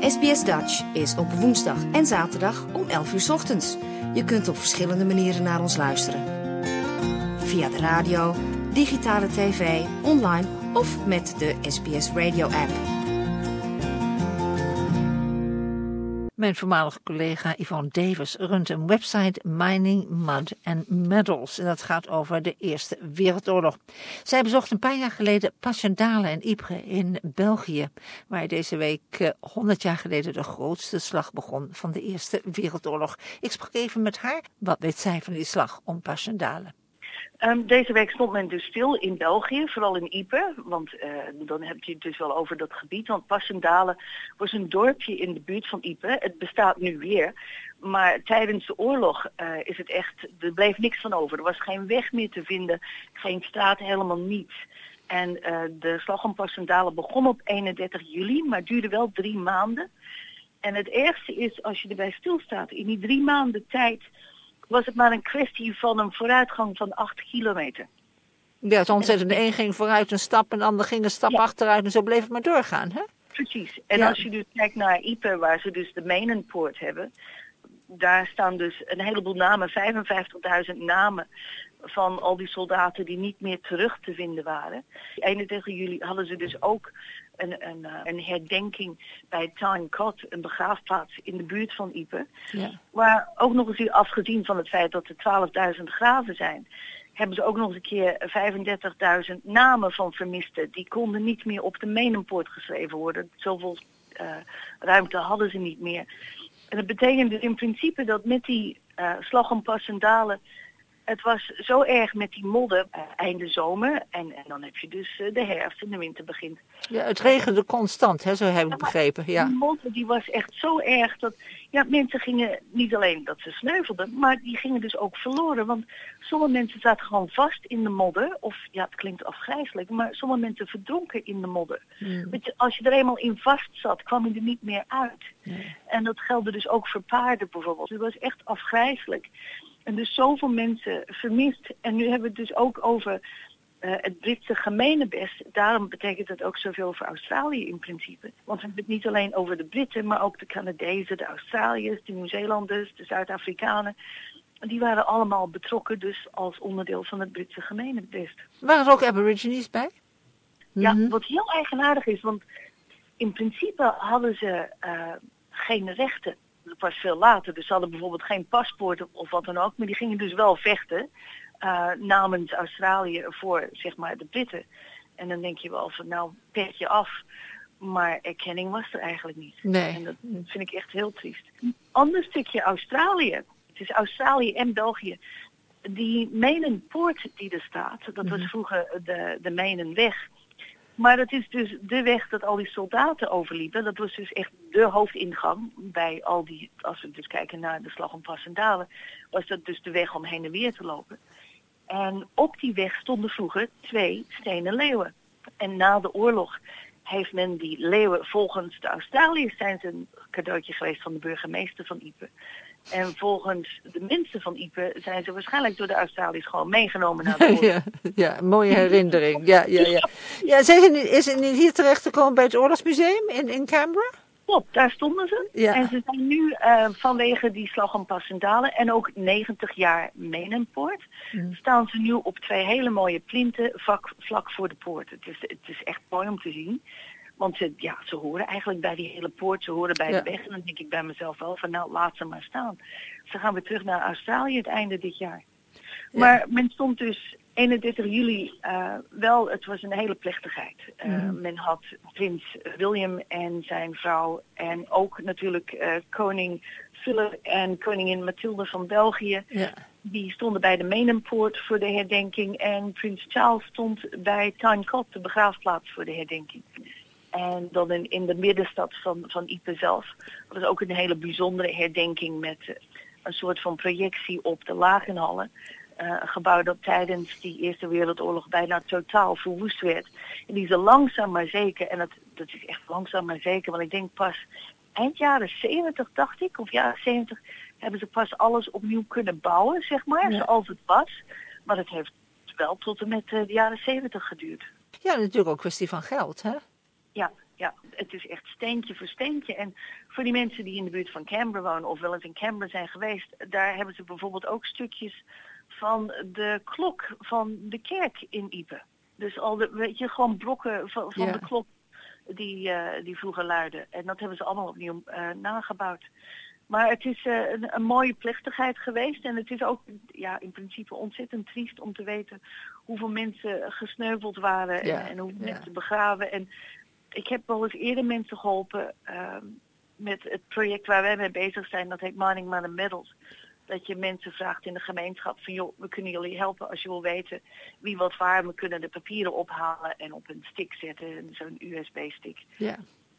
SBS Dutch is op woensdag en zaterdag om 11 uur 's ochtends. Je kunt op verschillende manieren naar ons luisteren. Via de radio, digitale tv, online of met de SBS Radio app. Mijn voormalige collega Yvonne Davis runt een website Mining, Mud and Metals. En dat gaat over de Eerste Wereldoorlog. Zij bezocht een paar jaar geleden Passchendaele en Ypres in België, waar deze week 100 jaar geleden de grootste slag begon van de Eerste Wereldoorlog. Ik sprak even met haar. Wat weet zij van die slag om Passchendaele? Deze week stond men dus stil in België, vooral in Ypres, want dan heb je het dus wel over dat gebied. Want Passchendaele was een dorpje in de buurt van Ypres. Het bestaat nu weer, maar tijdens de oorlog is het echt, er bleef niks van over. Er was geen weg meer te vinden, geen straat, helemaal niets. En de slag om Passchendaele begon op 31 juli, maar duurde wel 3 maanden. En het ergste is, als je erbij stilstaat, in die 3 maanden tijd was het maar een kwestie van een vooruitgang van 8 kilometer. Ja, het ontzettend. De een ging vooruit een stap en de ander ging een stap achteruit en zo bleef het maar doorgaan, hè? Precies. En als je dus kijkt naar Ypres, waar ze dus de Menenpoort hebben, daar staan dus een heleboel namen, 55.000 namen van al die soldaten die niet meer terug te vinden waren. 31 juli hadden ze dus ook een herdenking bij Tyne-Cot, een begraafplaats in de buurt van Ypres. Ja. Waar ook nog eens, afgezien van het feit dat er 12.000 graven zijn, hebben ze ook nog eens een keer 35.000 namen van vermisten. Die konden niet meer op de Menenpoort geschreven worden. Zoveel ruimte hadden ze niet meer. En dat betekent dus in principe dat met die slag om Passchendaele, het was zo erg met die modder einde zomer en dan heb je dus de herfst en de winter begint. Ja, het regende constant, hè, zo heb ik begrepen. Ja. Die modder die was echt zo erg dat mensen gingen, niet alleen dat ze sneuvelden, maar die gingen dus ook verloren. Want sommige mensen zaten gewoon vast in de modder, of het klinkt afgrijselijk, maar sommige mensen verdronken in de modder. Want als je er eenmaal in vast zat, kwam je er niet meer uit. En dat geldde dus ook voor paarden bijvoorbeeld. Het was echt afgrijselijk. En dus zoveel mensen vermist. En nu hebben we het dus ook over het Britse gemeenebest. Daarom betekent het ook zoveel voor Australië in principe. Want we hebben het niet alleen over de Britten, maar ook de Canadezen, de Australiërs, de Nieuw-Zeelanders, de Zuid-Afrikanen. Die waren allemaal betrokken dus als onderdeel van het Britse gemeenebest. Waren er ook Aborigines bij? Ja, wat heel eigenaardig is, want in principe hadden ze geen rechten. Pas veel later. Dus ze hadden bijvoorbeeld geen paspoort of wat dan ook. Maar die gingen dus wel vechten namens Australië voor, zeg maar, de Britten. En dan denk je wel van, nou, pet je af. Maar erkenning was er eigenlijk niet. Nee. En dat vind ik echt heel triest. Een ander stukje Australië. Het is Australië en België. Die Menenpoort die er staat, dat was vroeger de Menenweg. Maar dat is dus de weg dat al die soldaten overliepen. Dat was dus echt de hoofdingang bij al die, als we dus kijken naar de slag om Passchendaele, was dat dus de weg om heen en weer te lopen. En op die weg stonden vroeger 2 stenen leeuwen. En na de oorlog heeft men die leeuwen, volgens de Australiërs zijn ze een cadeautje geweest van de burgemeester van Ypres. En volgens de mensen van Ypres zijn ze waarschijnlijk door de Australiërs gewoon meegenomen naar de oorlog. Ja, mooie herinnering. Ja. Is het niet hier terecht gekomen bij het Oorlogsmuseum in Canberra? Klopt, daar stonden ze. Ja. En ze zijn nu vanwege die slag om Passchendaele en ook 90 jaar Menenpoort, staan ze nu op 2 hele mooie plinten vlak voor de poort. Het is echt mooi om te zien. Want ze horen eigenlijk bij die hele poort, ze horen bij de weg. En dan denk ik bij mezelf wel van, nou, laat ze maar staan. Ze gaan weer terug naar Australië het einde dit jaar. Ja. Maar men stond dus 31 juli wel, het was een hele plechtigheid. Men had prins William en zijn vrouw en ook natuurlijk koning Philip en koningin Mathilde van België. Ja. Die stonden bij de Menenpoort voor de herdenking. En prins Charles stond bij Tyne-Cot, de begraafplaats, voor de herdenking. En dan in de middenstad van Ypres zelf. Dat was ook een hele bijzondere herdenking met een soort van projectie op de Lagenhallen. Een gebouw dat tijdens die Eerste Wereldoorlog bijna totaal verwoest werd. En die ze langzaam maar zeker, en dat is echt langzaam maar zeker, want ik denk pas eind jaren 70, dacht ik, of jaren 70, hebben ze pas alles opnieuw kunnen bouwen, zeg maar, zoals het was. Maar het heeft wel tot en met de jaren 70 geduurd. Ja, natuurlijk ook een kwestie van geld, hè? Ja, Ja, het is echt steentje voor steentje. En voor die mensen die in de buurt van Canberra wonen of wel eens in Canberra zijn geweest, daar hebben ze bijvoorbeeld ook stukjes van de klok van de kerk in Ype. Dus weet je, gewoon blokken van de klok die vroeger luidde. En dat hebben ze allemaal opnieuw nagebouwd. Maar het is een mooie plechtigheid geweest. En het is ook in principe ontzettend triest om te weten hoeveel mensen gesneuveld waren en hoeveel mensen begraven. En ik heb wel eens eerder mensen geholpen met het project waar wij mee bezig zijn. Dat heet Mining Mud and Metals. Dat je mensen vraagt in de gemeenschap van joh, we kunnen jullie helpen als je wil weten wie wat waar. We kunnen de papieren ophalen en op een stick zetten, zo'n USB-stick. Ja.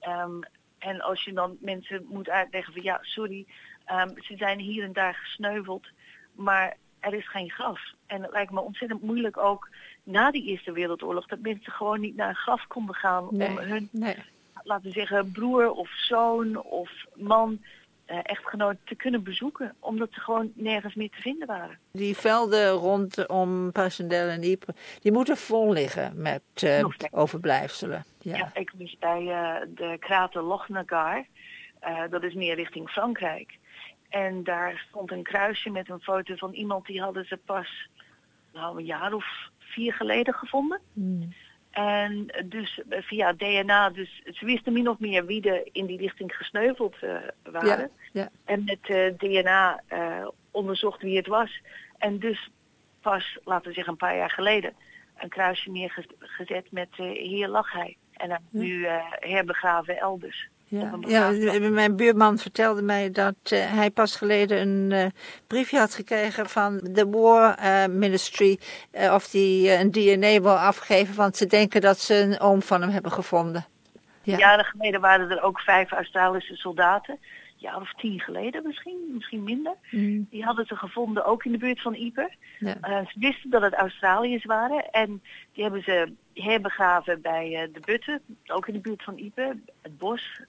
En als je dan mensen moet uitleggen van ja, sorry, ze zijn hier en daar gesneuveld, maar er is geen graf. En het lijkt me ontzettend moeilijk ook na die Eerste Wereldoorlog dat mensen gewoon niet naar een graf konden gaan om hun, laten we zeggen, broer of zoon of man, echtgenoot te kunnen bezoeken, omdat ze gewoon nergens meer te vinden waren. Die velden rondom Passchendaele en Ypres, die moeten vol liggen met overblijfselen. Ja, ik was bij de krater Lochnagar, dat is meer richting Frankrijk. En daar stond een kruisje met een foto van iemand die hadden ze pas een jaar of 4 geleden gevonden. En dus via DNA, dus ze wisten min of meer wie er in die richting gesneuveld waren. Ja. En met DNA onderzocht wie het was. En dus pas, laten we zeggen een paar jaar geleden, een kruisje neergezet met hier lag hij. En hij is nu herbegraven elders. Ja, mijn buurman vertelde mij dat hij pas geleden een briefje had gekregen van de War Ministry of die een DNA wil afgeven, want ze denken dat ze een oom van hem hebben gevonden. Ja. Jaren geleden waren er ook 5 Australische soldaten, jaar of 10 geleden misschien minder. Die hadden ze gevonden ook in de buurt van Ypres. Ja. Ze wisten dat het Australiërs waren en die hebben ze herbegraven bij de Butten, ook in de buurt van Ypres, het bos.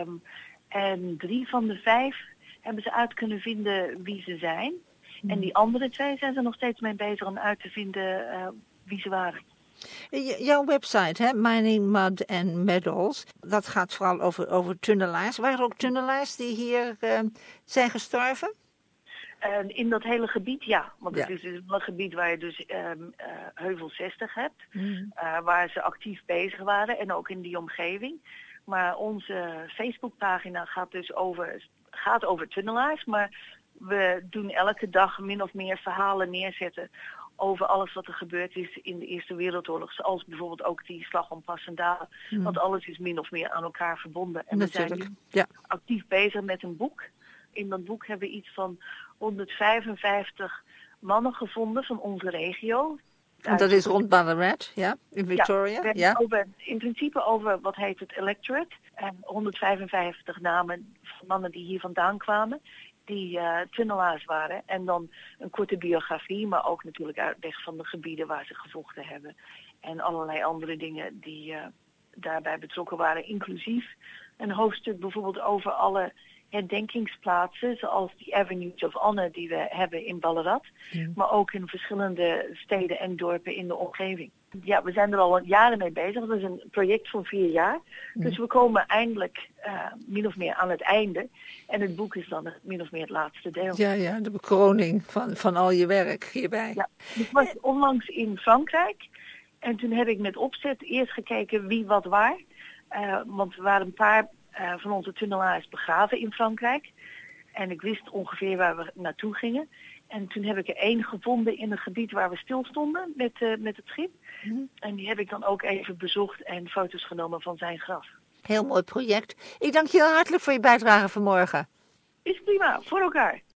En 3 van de 5 hebben ze uit kunnen vinden wie ze zijn. En die andere 2 zijn ze nog steeds mee bezig om uit te vinden wie ze waren. Jouw website, hè, Mining Mud and Metals, dat gaat vooral over tunnelaars. Waren er ook tunnelaars die hier zijn gestorven? In dat hele gebied, ja. Want het is dus een gebied waar je dus Heuvel 60 hebt. Waar ze actief bezig waren en ook in die omgeving. Maar onze Facebookpagina gaat over tunnelaars. Maar we doen elke dag min of meer verhalen neerzetten over alles wat er gebeurd is in de Eerste Wereldoorlog. Zoals bijvoorbeeld ook die slag om Passchendaele. Want alles is min of meer aan elkaar verbonden. En natuurlijk. We zijn nu actief bezig met een boek. In dat boek hebben we iets van 155 mannen gevonden van onze regio. En dat is rond Ballarat, in Victoria? Ja, in principe over wat heet het electorate. En 155 namen van mannen die hier vandaan kwamen, die tunnelaars waren. En dan een korte biografie, maar ook natuurlijk uitleg van de gebieden waar ze gevochten hebben. En allerlei andere dingen die daarbij betrokken waren, inclusief een hoofdstuk bijvoorbeeld over alle herdenkingsplaatsen, zoals die Avenues of Honor die we hebben in Ballarat, maar ook in verschillende steden en dorpen in de omgeving. Ja, we zijn er al jaren mee bezig. Dat is een project van 4 jaar. Dus we komen eindelijk min of meer aan het einde. En het boek is dan min of meer het laatste deel. Ja, de bekroning van al je werk hierbij. Ja, ik was onlangs in Frankrijk. En toen heb ik met opzet eerst gekeken wie wat waar. Want er waren een paar van onze tunnelaars begraven in Frankrijk. En ik wist ongeveer waar we naartoe gingen. En toen heb ik er 1 gevonden in een gebied waar we stilstonden met het schip. En die heb ik dan ook even bezocht en foto's genomen van zijn graf. Heel mooi project. Ik dank je heel hartelijk voor je bijdrage vanmorgen. Is prima, voor elkaar.